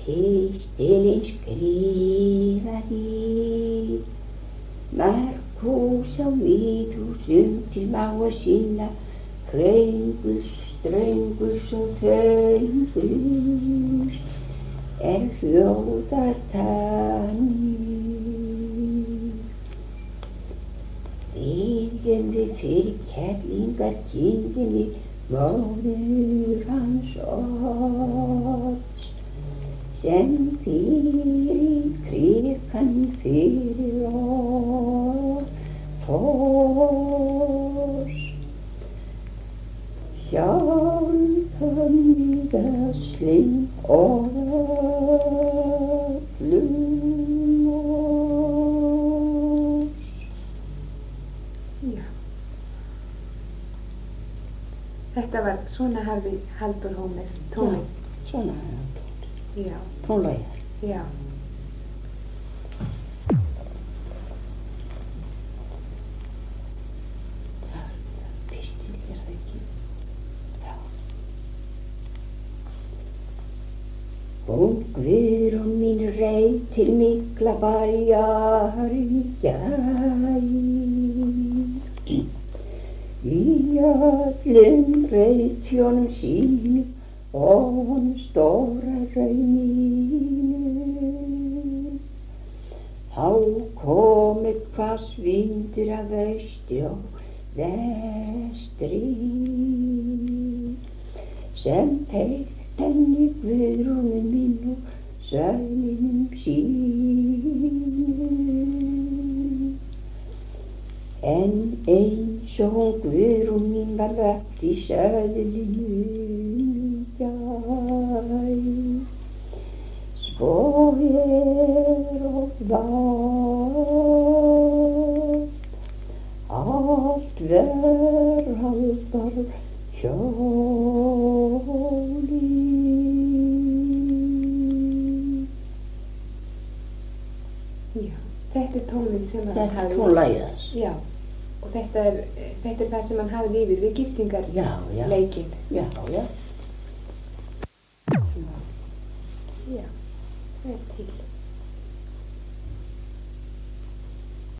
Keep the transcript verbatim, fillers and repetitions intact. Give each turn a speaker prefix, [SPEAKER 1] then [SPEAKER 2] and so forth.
[SPEAKER 1] Pistilinn skrifaði Markús á miðhúsum til mága sinna, Hraunguðs, Straunguðs og Þaulguðs er hljóðar tanir. Biðjum við fyrir kerlingar kindinni, móður hans Odds, sem fyrir krikan fyrir oss fórst. Hjálpum við öslum og öllum oss.
[SPEAKER 2] Já. Þetta var Svona hafði Halldór Hómer tóninn.
[SPEAKER 1] Svona hafði hann tóninn.
[SPEAKER 2] Já.
[SPEAKER 1] Tónlagið.
[SPEAKER 2] Já.
[SPEAKER 1] Það er pistil, er það ekki? Já. Hún Guðrún mín reið til Miklabæjar í gær. Í öllum reiðtjónum sínum ofan stóra rauninu. Þá kom einn hvass vindur af austri og vestri, sem teygt henni Guðrúnu mín og svefninum sínum. En eins og hún Guðrún mín var vökt í söðlinu í gær, svo er og var allt veraldar hjóli.
[SPEAKER 2] Já, þetta er tóninn sem hann
[SPEAKER 1] Þetta er
[SPEAKER 2] hafði.
[SPEAKER 1] tónlagið hans.
[SPEAKER 2] Já, og þetta er, þetta er það sem hann hafði yfir við giftingar
[SPEAKER 1] Já, já.
[SPEAKER 2] leikinn.
[SPEAKER 1] Já, já.
[SPEAKER 2] Já, það er til.